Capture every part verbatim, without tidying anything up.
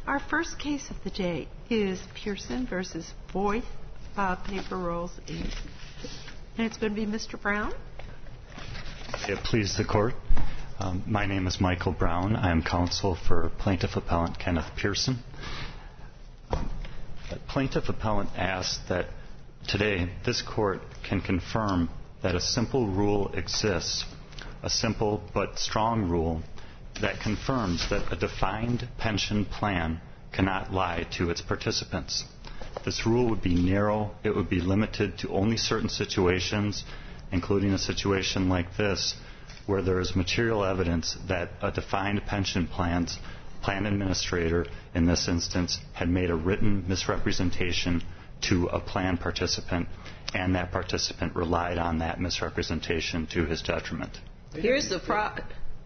Our first case of the day is Pearson versus Voith uh, Paper Rolls, Incorporated. And it's going to be Mister Brown. It please the court. Um, my name is Michael Brown. I am counsel for plaintiff appellant Kenneth Pearson. Um, plaintiff appellant asks that today this court can confirm that a simple rule exists, a simple but strong rule that confirms that a defined pension plan cannot lie to its participants. This rule would be narrow. It would be limited to only certain situations, including a situation like this, where there is material evidence that a defined pension plan's plan administrator, in this instance, had made a written misrepresentation to a plan participant, and that participant relied on that misrepresentation to his detriment. Here's the problem.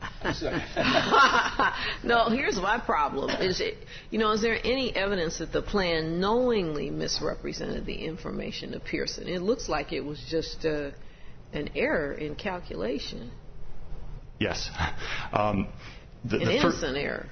No, here's my problem. Is it, you know, is there any evidence that the plan knowingly misrepresented the information to Pearson? It looks like it was just uh, an error in calculation. Yes. Um, the, an the innocent fir- error.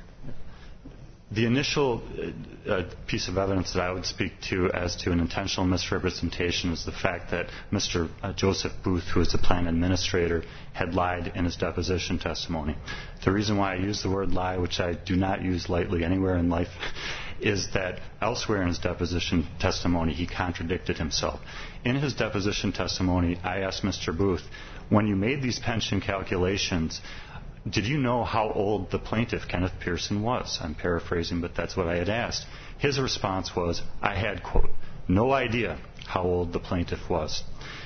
The initial uh, piece of evidence that I would speak to as to an intentional misrepresentation is the fact that Mister Uh, Joseph Booth, who is the plan administrator, had lied in his deposition testimony. The reason why I use the word lie, which I do not use lightly anywhere in life, is that elsewhere in his deposition testimony he contradicted himself. In his deposition testimony, I asked Mister Booth, when you made these pension calculations, did you know how old the plaintiff, Kenneth Pearson, was? I'm paraphrasing, but that's what I had asked. His response was, I had, quote, no idea how old the plaintiff was.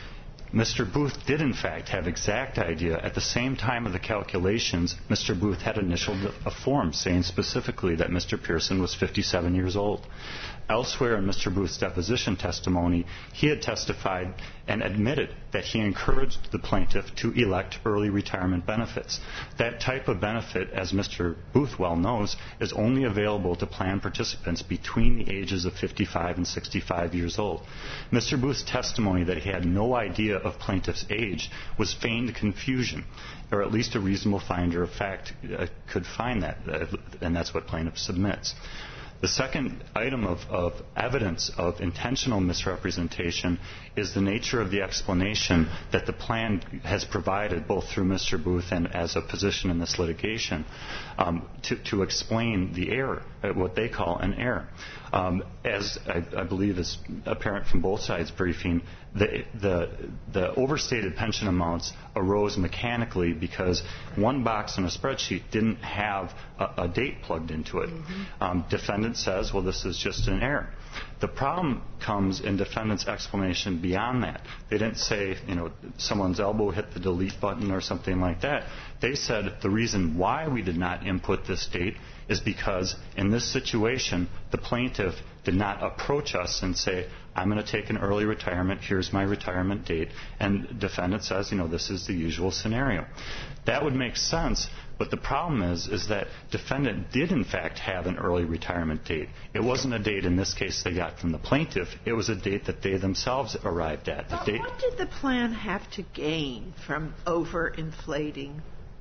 Mister Booth did, in fact, have exact idea. At the same time of the calculations, Mister Booth had initialed a form saying specifically that Mister Pearson was fifty-seven years old. Elsewhere in Mister Booth's deposition testimony, he had testified and admitted that he encouraged the plaintiff to elect early retirement benefits. That type of benefit, as Mister Booth well knows, is only available to plan participants between the ages of fifty-five and sixty-five years old. Mister Booth's testimony that he had no idea of plaintiff's age was feigned confusion, or at least a reasonable finder of fact uh, could find that, uh, and that's what plaintiff submits. The second item of, of evidence of intentional misrepresentation is the nature of the explanation that the plan has provided, both through Mister Booth and as a position in this litigation, um, to, to explain the error, what they call an error. Um, as I, I believe is apparent from both sides' briefing, the, the, the overstated pension amounts arose mechanically because one box in a spreadsheet didn't have a, a date plugged into it. Mm-hmm. Um, defendant says, well, this is just an error. The problem comes in defendant's explanation beyond that. They didn't say, you know, someone's elbow hit the delete button or something like that. They said the reason why we did not input this date is because in this situation, the plaintiff did not approach us and say, I'm going to take an early retirement, here's my retirement date. And defendant says, you know, this is the usual scenario. That would make sense, but the problem is, is that defendant did in fact have an early retirement date. It wasn't a date in this case they got from the plaintiff, it was a date that they themselves arrived at. The But date what did the plan have to gain from overinflating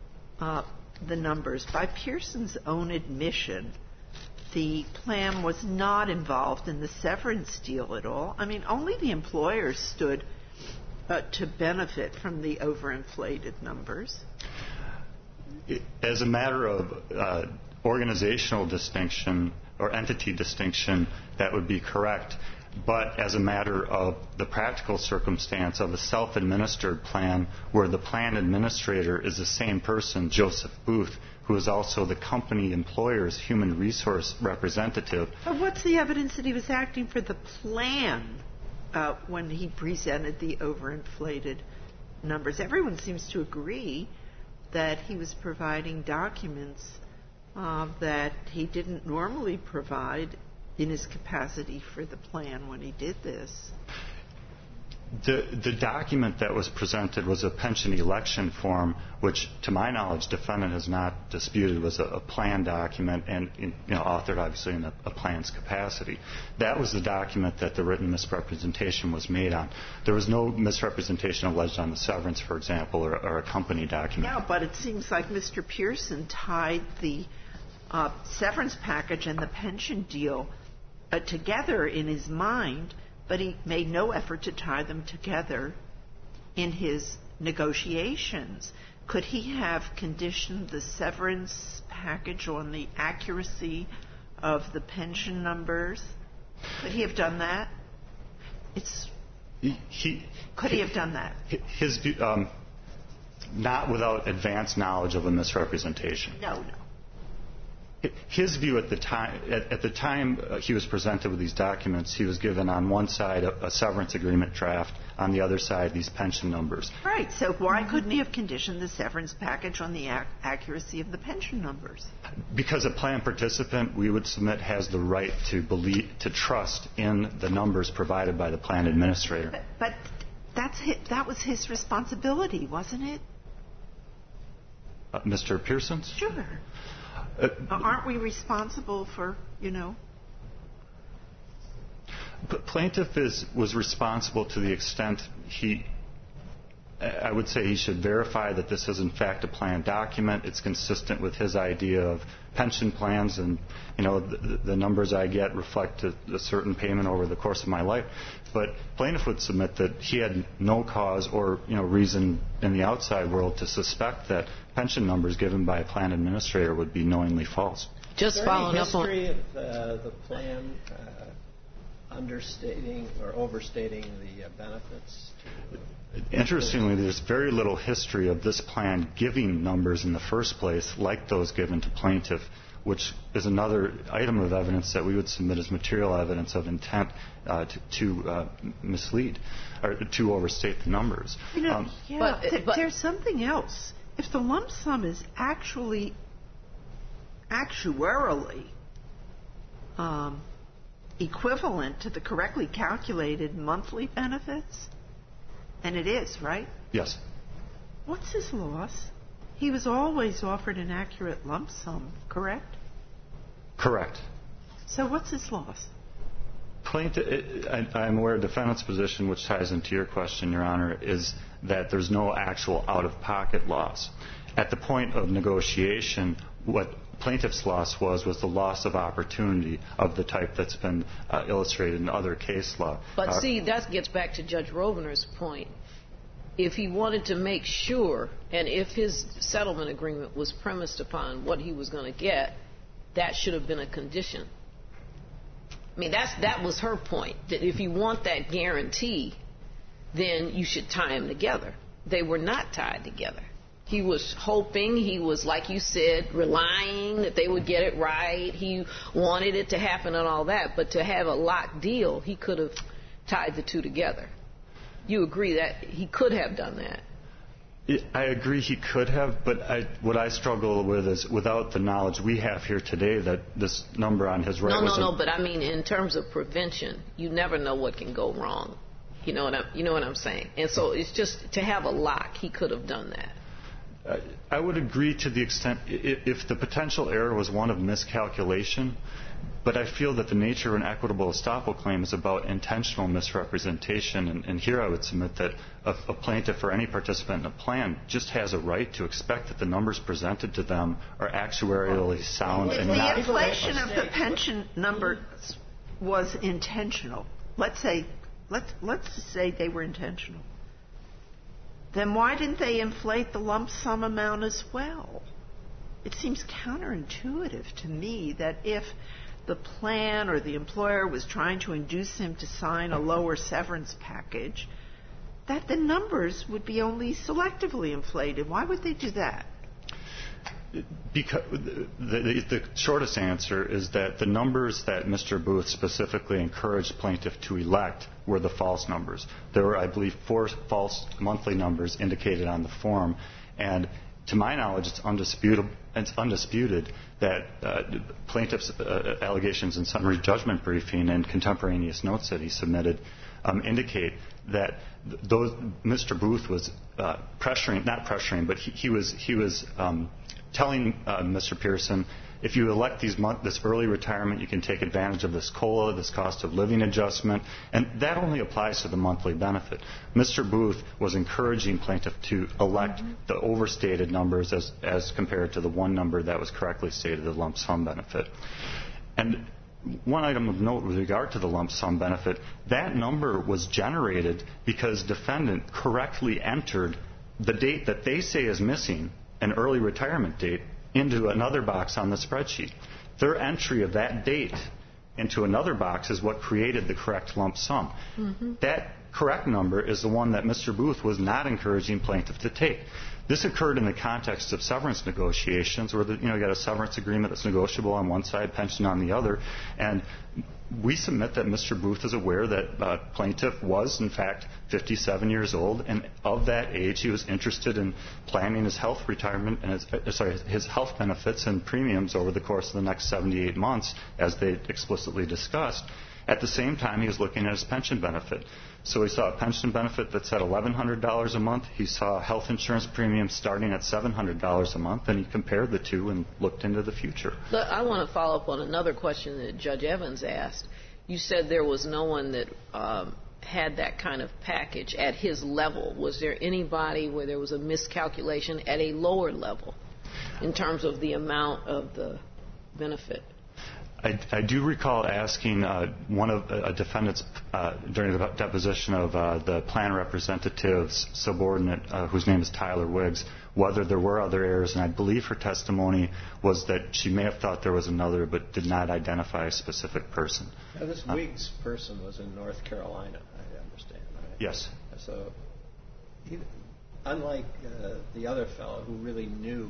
uh, the numbers? By Pearson's own admission, the plan was not involved in the severance deal at all. I mean, only the employers stood uh, to benefit from the overinflated numbers. As a matter of uh, organizational distinction or entity distinction, that would be correct. But as a matter of the practical circumstance of a self-administered plan where the plan administrator is the same person, Joseph Booth, who is also the company employer's human resource representative. But what's the evidence that he was acting for the plan uh, when he presented the overinflated numbers? Everyone seems to agree that he was providing documents uh, that he didn't normally provide in his capacity for the plan when he did this. The, the document that was presented was a pension election form, which, to my knowledge, defendant has not disputed was a, a plan document and, you know, authored obviously in a, a plan's capacity. That was the document that the written misrepresentation was made on. There was no misrepresentation alleged on the severance, for example, or, or a company document. Yeah, but it seems like Mister Pearson tied the uh, severance package and the pension deal uh, together in his mind, but he made no effort to tie them together in his negotiations. Could he have conditioned the severance package on the accuracy of the pension numbers? Could he have done that? It's he, he could he have done that? His um, not without advanced knowledge of a misrepresentation. No, no. His view at the time, at, at the time uh, he was presented with these documents, he was given on one side a, a severance agreement draft, on the other side these pension numbers. Right. So why couldn't he have conditioned the severance package on the ac- accuracy of the pension numbers? Because a plan participant, we would submit, has the right to believe, to trust in the numbers provided by the plan administrator. But, but that's his, that was his responsibility, wasn't it? Uh, Mister Pearson's? Sure. Uh, Aren't we responsible for, you know? Plaintiff is, was responsible to the extent he, I would say he should verify that this is in fact a plan document. It's consistent with his idea of pension plans, and you know the, the numbers I get reflect a, a certain payment over the course of my life. But plaintiff would submit that he had no cause or you know reason in the outside world to suspect that pension numbers given by a plan administrator would be knowingly false. Just Is there following any up on history of uh, the plan uh, understating or overstating the uh, benefits? To Interestingly, there's very little history of this plan giving numbers in the first place like those given to plaintiff, which is another item of evidence that we would submit as material evidence of intent uh, to, to uh, mislead or to overstate the numbers. You know, um, yeah, but, th- but there's something else. If the lump sum is actually actuarially um, equivalent to the correctly calculated monthly benefits, and it is, right? yes. What's his loss? He was always offered an accurate lump sum, correct? Correct. So what's his loss? Plaintiff, I, I'm aware of defendant's position, which ties into your question, Your Honor, is that there's no actual out-of-pocket loss. At the point of negotiation, what plaintiff's loss was was the loss of opportunity of the type that's been uh, illustrated in other case law. But uh, see, that gets back to Judge Rovner's point. If he wanted to make sure, and if his settlement agreement was premised upon what he was going to get, that should have been a condition. I mean, that's that was her point, that if you want that guarantee, then you should tie them together. They were not tied together. He was hoping, he was, like you said, relying that they would get it right. He wanted it to happen and all that, but to have a locked deal, he could have tied the two together. You agree that he could have done that? I agree he could have, but I, what I struggle with is without the knowledge we have here today that this number on his right No, was no, a, no, but I mean in terms of prevention, you never know what can go wrong. You know what I'm, you know what I'm saying? And so it's just to have a lock, he could have done that. Uh, I would agree to the extent if, if the potential error was one of miscalculation, but I feel that the nature of an equitable estoppel claim is about intentional misrepresentation, and, and here I would submit that a, a plaintiff or any participant in a plan just has a right to expect that the numbers presented to them are actuarially sound If and the not... inflation of the pension numbers was intentional, let's say, let's let's say they were intentional, then why didn't they inflate the lump sum amount as well? It seems counterintuitive to me that if the plan or the employer was trying to induce him to sign a lower severance package, that the numbers would be only selectively inflated. Why would they do that? Because the, the, the shortest answer is that the numbers that Mister Booth specifically encouraged plaintiff to elect were the false numbers. There were, I believe, four false monthly numbers indicated on the form, and to my knowledge, it's undisputed, it's undisputed that uh, plaintiff's uh, allegations in summary judgment briefing and contemporaneous notes that he submitted um, indicate that those Mister Booth was uh, pressuring, not pressuring, but he, he was he was um, telling uh, Mister Pearson, if you elect these month, this early retirement, you can take advantage of this COLA, this cost of living adjustment, and that only applies to the monthly benefit. Mister Booth was encouraging plaintiff to elect mm-hmm. the overstated numbers as, as compared to the one number that was correctly stated, the lump sum benefit. And one item of note with regard to the lump sum benefit, that number was generated because defendant correctly entered the date that they say is missing, an early retirement date, into another box on the spreadsheet. Their entry of that date into another box is what created the correct lump sum. Mm-hmm. That correct number is the one that Mister Booth was not encouraging plaintiff to take. This occurred in the context of severance negotiations, where the, you know you got a severance agreement that's negotiable on one side, pension on the other, and we submit that Mister Booth is aware that uh, plaintiff was in fact fifty-seven years old, and of that age he was interested in planning his health retirement and his, uh, sorry his health benefits and premiums over the course of the next seventy-eight months, as they explicitly discussed. At the same time, he was looking at his pension benefit. So he saw a pension benefit that's at eleven hundred dollars a month. He saw health insurance premiums starting at seven hundred dollars a month, and he compared the two and looked into the future. But I want to follow up on another question that Judge Evans asked. You said there was no one that um, had that kind of package at his level. Was there anybody where there was a miscalculation at a lower level in terms of the amount of the benefit? I, I do recall asking uh, one of uh, a defendant's uh, during the deposition of uh, the plan representative's subordinate, uh, whose name is Tyler Wiggs, whether there were other errors, and I believe her testimony was that she may have thought there was another, but did not identify a specific person. Now, this uh, Wiggs person was in North Carolina, I understand, right? Yes. So, he, unlike uh, the other fellow who really knew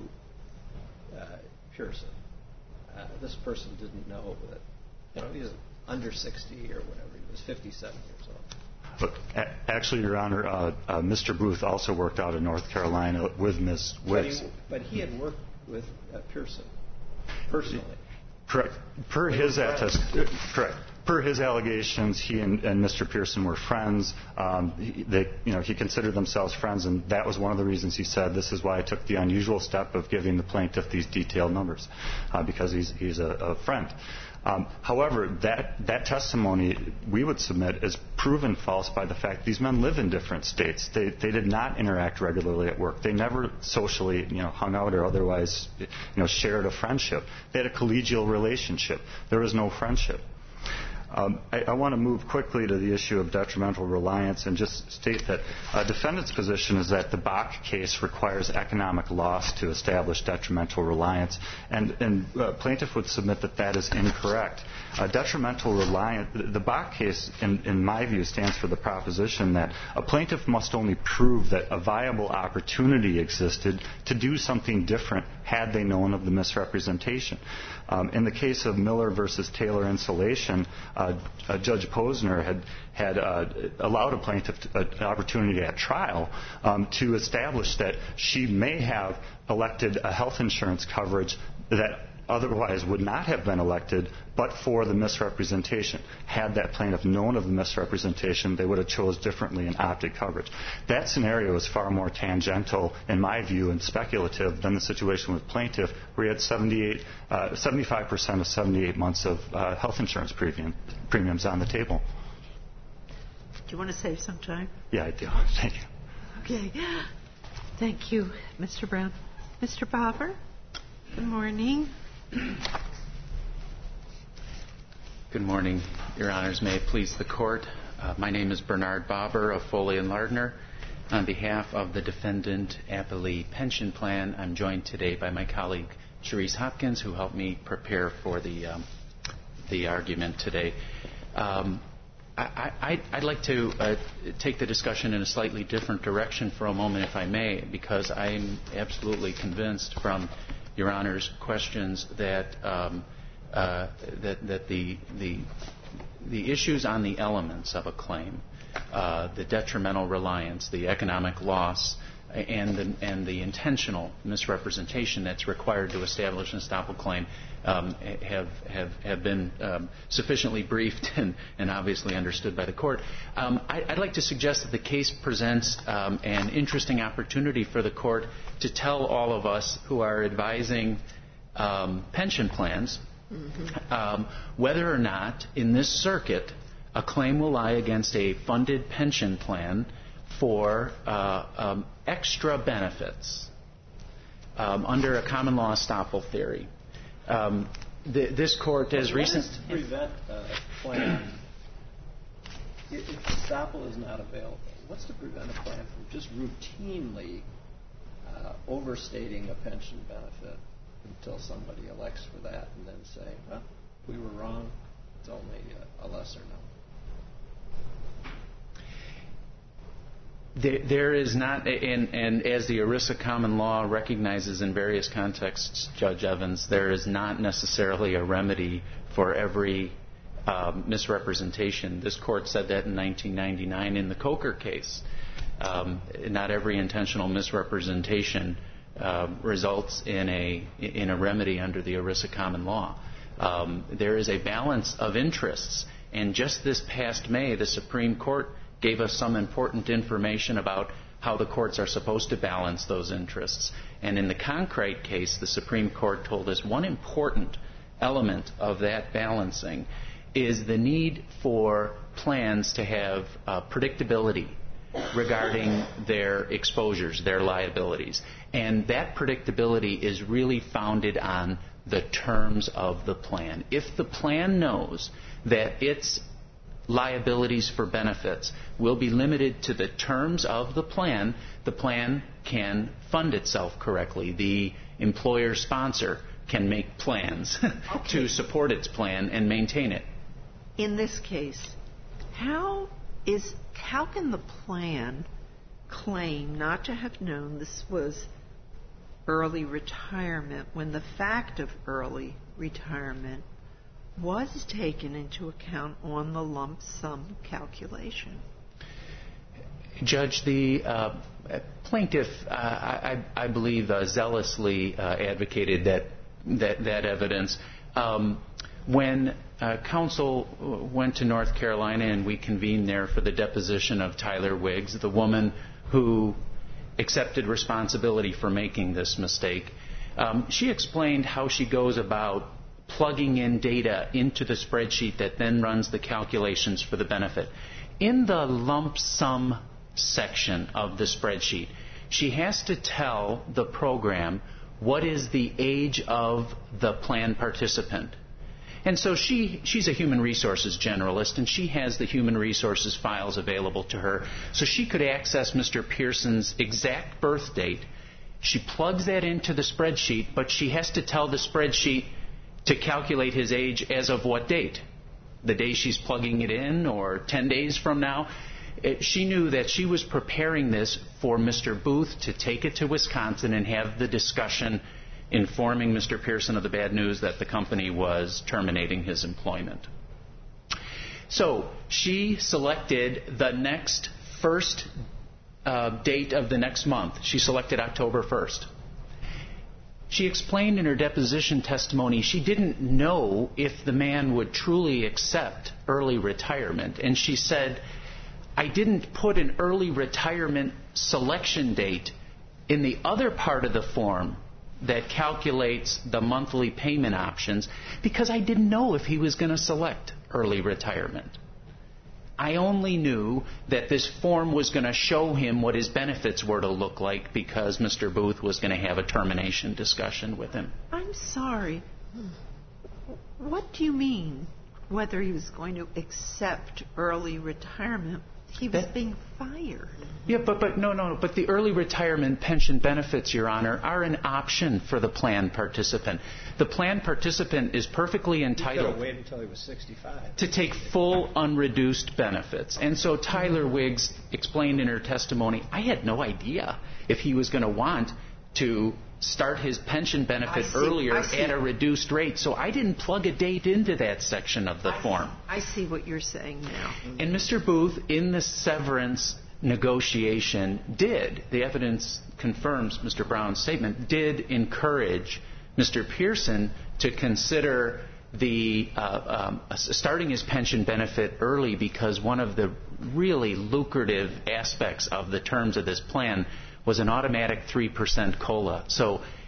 uh, Pearson, Uh, this person didn't know that, you know, he was under sixty or whatever. He was fifty-seven years old. But a- actually, Your Honor, uh, uh, Mister Booth also worked out in North Carolina with Miz Wiggs. But he, but he had worked with uh, Pearson personally. Correct. Per They his attest, uh, correct. Per his allegations, he and, and Mister Pearson were friends. Um, he, they, you know, he considered themselves friends, and that was one of the reasons he said, "This is why I took the unusual step of giving the plaintiff these detailed numbers, uh, because he's he's a, a friend." Um, however, that that testimony we would submit is proven false by the fact these men live in different states. They they did not interact regularly at work. They never socially, you know, hung out or otherwise, you know, shared a friendship. They had a collegial relationship. There was no friendship. Um, I, I want to move quickly to the issue of detrimental reliance and just state that uh, defendant's position is that the Bach case requires economic loss to establish detrimental reliance, and, and uh, plaintiff would submit that that is incorrect. Uh, detrimental reliance, the Bach case, in, in my view, stands for the proposition that a plaintiff must only prove that a viable opportunity existed to do something different had they known of the misrepresentation. Um, in the case of Miller versus Taylor Insulation, uh, uh, Judge Posner had had uh, allowed a plaintiff to, uh, an opportunity at trial um, to establish that she may have elected a health insurance coverage that otherwise would not have been elected but for the misrepresentation. Had that plaintiff known of the misrepresentation, they would have chose differently and opted coverage. That scenario is far more tangential, in my view, and speculative than the situation with plaintiff, where he had seventy-eight, uh, seventy-five percent of seventy-eight months of uh, health insurance premium, premiums on the table. Do you want to save some time? Yeah, I do. Thank you. Okay. Thank you, Mister Brown. Mister Bobber, good morning. Good morning, Your Honors. May it please the Court. Uh, my name is Bernard Bobber of Foley and Lardner. On behalf of the defendant Appellee Pension Plan, I'm joined today by my colleague Cherise Hopkins, who helped me prepare for the um, the argument today. Um, I, I, I'd like to uh, take the discussion in a slightly different direction for a moment, if I may, because I'm absolutely convinced from Your Honor's questions that um, uh, that, that the, the the issues on the elements of a claim, uh, the detrimental reliance, the economic loss, and the, and the intentional misrepresentation that's required to establish an estoppel claim um, have have have been um, sufficiently briefed and, and obviously understood by the court. Um, I, I'd like to suggest that the case presents um, an interesting opportunity for the court to tell all of us who are advising um, pension plans, mm-hmm. um, whether or not in this circuit a claim will lie against a funded pension plan for uh, um, extra benefits um, under a common law estoppel theory. Um, th- this court has recently... What is to prevent a plan, if estoppel is not available, what's to prevent a plan from just routinely uh, overstating a pension benefit until somebody elects for that and then say, well, we were wrong, it's only a, a lesser number? There, there is not, and, and as the ERISA common law recognizes in various contexts, Judge Evans, there is not necessarily a remedy for every um, misrepresentation. This court said that in nineteen ninety-nine in the Coker case. Um, not every intentional misrepresentation uh, results in a in a remedy under the ERISA common law. Um, there is a balance of interests, and just this past May, the Supreme Court gave us some important information about how the courts are supposed to balance those interests. And in the Concrete case, the Supreme Court told us one important element of that balancing is the need for plans to have uh, predictability regarding their exposures, their liabilities. And that predictability is really founded on the terms of the plan. If the plan knows that its liabilities for benefits will be limited to the terms of the plan, the plan can fund itself correctly. The employer sponsor can make plans okay. to support its plan and maintain it. In this case, how is how can the plan claim not to have known this was early retirement when the fact of early retirement was taken into account on the lump sum calculation? Judge, the uh, plaintiff, uh, I, I believe, uh, zealously uh, advocated that that, that evidence. Um, when uh, counsel went to North Carolina and we convened there for the deposition of Tyler Wiggs, the woman who accepted responsibility for making this mistake, um, she explained how she goes about plugging in data into the spreadsheet that then runs the calculations for the benefit. In the lump sum section of the spreadsheet, she has to tell the program what is the age of the plan participant. And so she, she's a human resources generalist, and she has the human resources files available to her. So she could access Mister Pearson's exact birth date. She plugs that into the spreadsheet, but she has to tell the spreadsheet to calculate his age as of what date? The day she's plugging it in, or ten days from now? It, she knew that she was preparing this for Mister Booth to take it to Wisconsin and have the discussion informing Mister Pearson of the bad news that the company was terminating his employment. So she selected the next first uh, date of the next month. She selected October first. She explained in her deposition testimony she didn't know if the man would truly accept early retirement. And she said, I didn't put an early retirement selection date in the other part of the form that calculates the monthly payment options because I didn't know if he was going to select early retirement. I only knew that this form was going to show him what his benefits were to look like because Mister Booth was going to have a termination discussion with him. I'm sorry. What do you mean, whether he was going to accept early retirement? He was that, being fired. Yeah, but, but no, no, no. But the early retirement pension benefits, Your Honor, are an option for the plan participant. The plan participant is perfectly entitled wait until he was sixty-five to take full unreduced benefits. And so Tyler Wiggs explained in her testimony, I had no idea if he was going to want to start his pension benefit see, earlier at a reduced rate. So I didn't plug a date into that section of the I form. See, I see what you're saying now. And Mister Booth, in the severance negotiation, did, the evidence confirms Mister Brown's statement, did encourage Mister Pearson to consider the uh, um, starting his pension benefit early because one of the really lucrative aspects of the terms of this plan was an automatic three percent COLA. So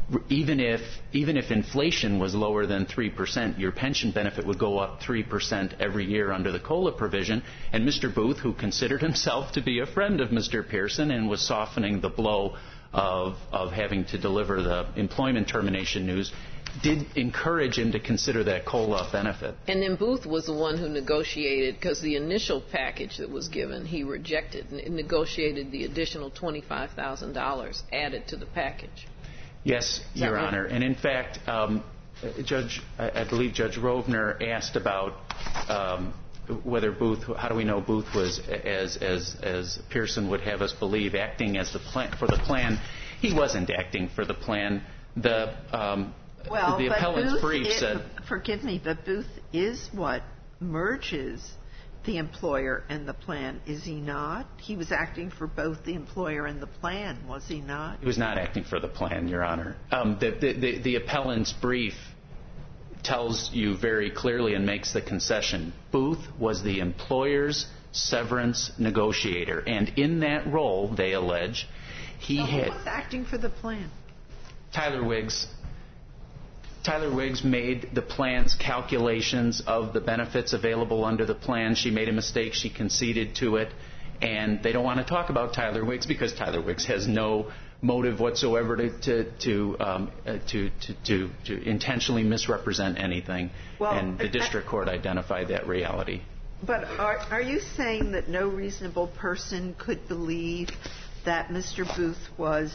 even if even if inflation was lower than three percent, your pension benefit would go up three percent every year under the COLA provision. And Mister Booth, who considered himself to be a friend of Mister Pearson and was softening the blow of of having to deliver the employment termination news, did encourage him to consider that COLA benefit. And then Booth was the one who negotiated, because the initial package that was given, he rejected, and negotiated the additional twenty-five thousand dollars added to the package. Yes, Your Honor. And in fact, um, Judge, I, I believe Judge Rovner asked about um, whether Booth, how do we know Booth was, as as as Pearson would have us believe, acting as the plan for the plan. He wasn't acting for the plan. The um, Well, the but appellant's Booth brief is, said... Forgive me, but Booth is what merges the employer and the plan, is he not? He was acting for both the employer and the plan, was he not? He was not acting for the plan, Your Honor. Um, the, the, the, the appellant's brief tells you very clearly and makes the concession. Booth was the employer's severance negotiator, and in that role, they allege, he so had... who was acting for the plan? Tyler Wiggs. Tyler Wiggs made the plan's calculations of the benefits available under the plan. She made a mistake. She conceded to it. And they don't want to talk about Tyler Wiggs because Tyler Wiggs has no motive whatsoever to to to um, uh, to, to, to, to intentionally misrepresent anything. Well, and the district court identified that reality. But are, are you saying that no reasonable person could believe that Mister Booth was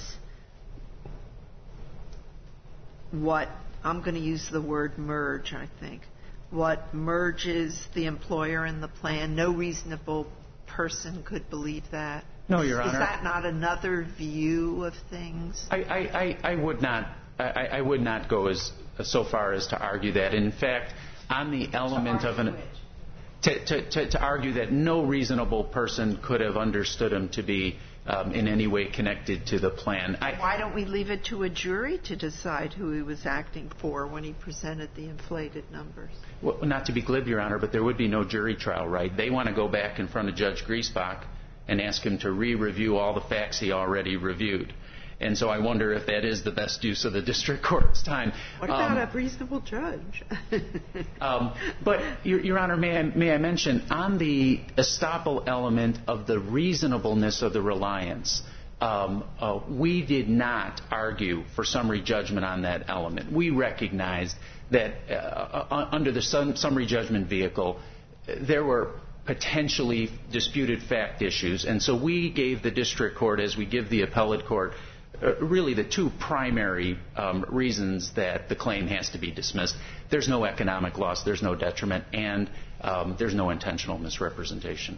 what... I'm going to use the word merge, I think. What merges the employer and the plan? No reasonable person could believe that. No, Your Honor. Is that not another view of things? I, I, I, I would not. I, I would not go as so far as to argue that. In fact, on the element of an to, to, to, to argue that no reasonable person could have understood him to be um, in any way connected to the plan. I, Why don't we leave it to a jury to decide who he was acting for when he presented the inflated numbers? Well, not to be glib, Your Honor, but there would be no jury trial, right? They want to go back in front of Judge Griesbach and ask him to re-review all the facts he already reviewed. And so I wonder if that is the best use of the district court's time. What about um, a reasonable judge? um, but, Your, Your Honor, may I, may I mention, on the estoppel element of the reasonableness of the reliance, um, uh, we did not argue for summary judgment on that element. We recognized that uh, uh, under the sum, summary judgment vehicle, there were potentially disputed fact issues. And so we gave the district court, as we give the appellate court, Uh, really the two primary um, reasons that the claim has to be dismissed. There's no economic loss, there's no detriment, and um, there's no intentional misrepresentation.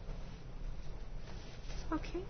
Okay.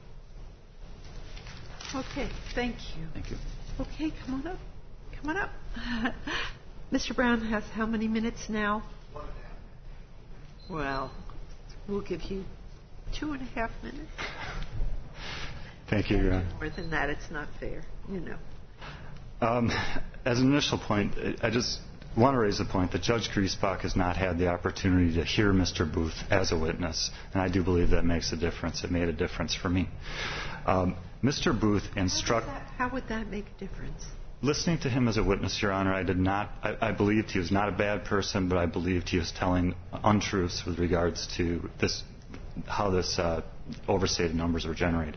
Okay, thank you. Thank you. Okay, come on up. Come on up. Mister Brown has how many minutes now? One and a half. Well, we'll give you two and a half minutes. Thank you, Your Honor. More than that, it's not fair, you know. Um, as an initial point, I just want to raise the point that Judge Griesbach has not had the opportunity to hear Mister Booth as a witness, and I do believe that makes a difference. It made a difference for me. Um, Mister Booth instruct... How, how would that make a difference? Listening to him as a witness, Your Honor, I did not... I, I believed he was not a bad person, but I believed he was telling untruths with regards to this, how this uh, overstated numbers were generated.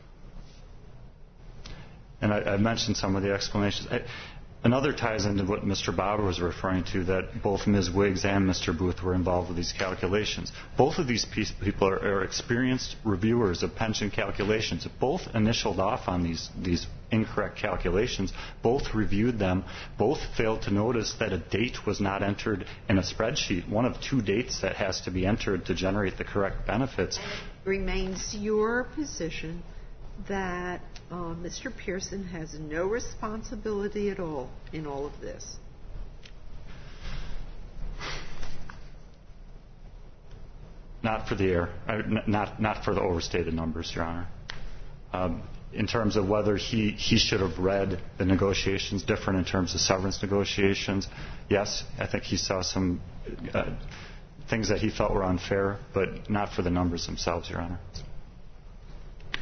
And I, I mentioned some of the explanations. I, another ties into what Mister Bauer was referring to, that both Miz Wiggs and Mister Booth were involved with these calculations. Both of these piece, people are, are experienced reviewers of pension calculations. Both initialed off on these, these incorrect calculations. Both reviewed them. Both failed to notice that a date was not entered in a spreadsheet, one of two dates that has to be entered to generate the correct benefits. And it remains your position that uh, Mister Pearson has no responsibility at all in all of this. Not for the error, uh, not not for the overstated numbers, Your Honor. Um, in terms of whether he, he should have read the negotiations different in terms of severance negotiations, yes, I think he saw some uh, things that he felt were unfair, but not for the numbers themselves, Your Honor.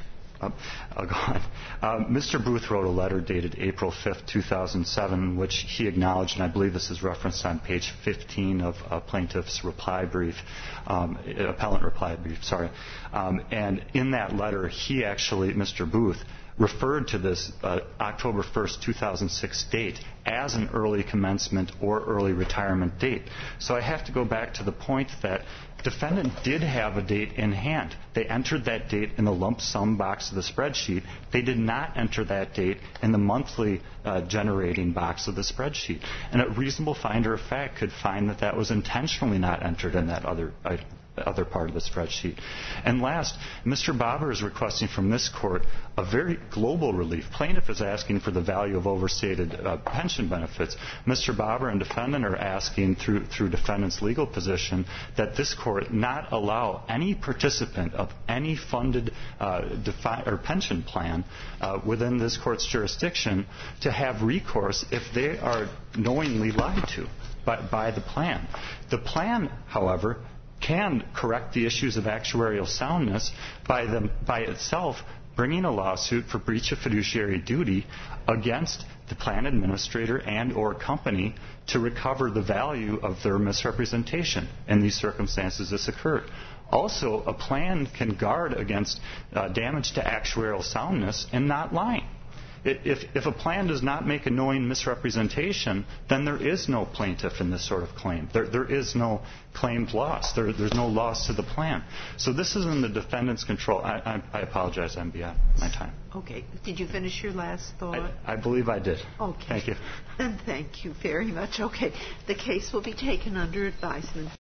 Um, I'll go on. Um, Mister Booth wrote a letter dated April fifth, two thousand seven, which he acknowledged, and I believe this is referenced on page fifteen of uh, plaintiff's reply brief, um, appellant reply brief, sorry. Um, and in that letter, he actually, Mister Booth, referred to this uh, October first, two thousand six date as an early commencement or early retirement date. So I have to go back to the point that defendant did have a date in hand. They entered that date in the lump sum box of the spreadsheet. They did not enter that date in the monthly uh, generating box of the spreadsheet. And a reasonable finder of fact could find that that was intentionally not entered in that other uh, other part of the spreadsheet. And last, Mister Bobber is requesting from this court a very global relief. Plaintiff is asking for the value of overstated uh, pension benefits. Mister Bobber and defendant are asking through through defendant's legal position that this court not allow any participant of any funded uh, defi- or pension plan uh, within this court's jurisdiction to have recourse if they are knowingly lied to by, by the plan. The plan, however, can correct the issues of actuarial soundness by them by itself bringing a lawsuit for breach of fiduciary duty against the plan administrator and or company to recover the value of their misrepresentation. In these circumstances, this occurred. Also, a plan can guard against uh, damage to actuarial soundness and not lying. If, if a plan does not make a knowing misrepresentation, then there is no plaintiff in this sort of claim. There, there is no claimed loss. There, there's no loss to the plan. So this is in the defendant's control. I, I, I apologize. I'm beyond my time. Okay. Did you finish your last thought? I, I believe I did. Okay. Thank you. And thank you very much. Okay. The case will be taken under advisement.